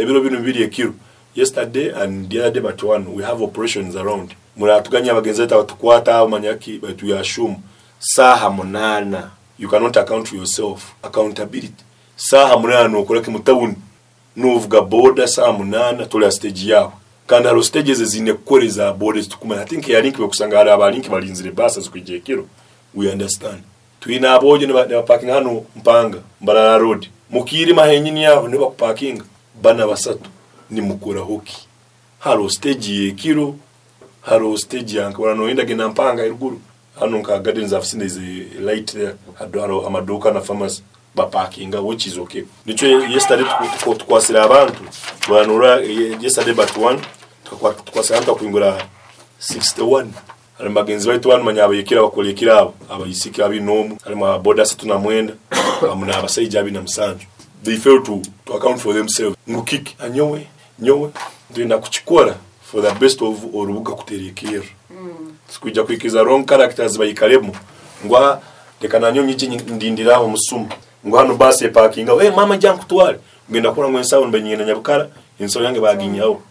ebiro bino bibiri ekiro. Yesterday and the other day but one we have operations around. Muratuganya abagenzi batukwata amanyaki but we assume saha munana. You cannot account for yourself. Accountability. Saha munana okolake mutabuni. Nuvuga border saha munana tole stage yawe. Kandi haro stages zinekoreza borders tukuma. I think ya link bekusanga hari abalinki balinzire basa zikwijye kiro. We understand. Tuina aboje ne parking hano Mpanga Mbarara road. Mukiri mahenyini yaho ne bakuparking bana basatu ni mukura hoki. Haro stage kiro. Haro stage yanka baranoenda gena Mpanga iruguru. Hano nka Gardens of Sin is a light there. Haro amaduka na farmers ba parkinga which is okay. Nicho yesterday tukwasira abantu. Banura yesterday but one tukwasira abantu kwingura 61. Hari magenzi baitu wanu manyabekira bakolekira abo abayisiki abinomu hari ma borders tunamwenda amuna abasayija abi na msanju. They fail to account for themselves. Ngukiki anyowe ndenda kuchikora for the best of orubuga kuterekera. Sikuja kwikiza wrong characters bayikaremo ngwa dekana nyonyi ndindiraho musumu ngwa hano base parkinga mama jangu twale ngenda kora ngwensawo mbenyina nyabukara inso yange baginyaho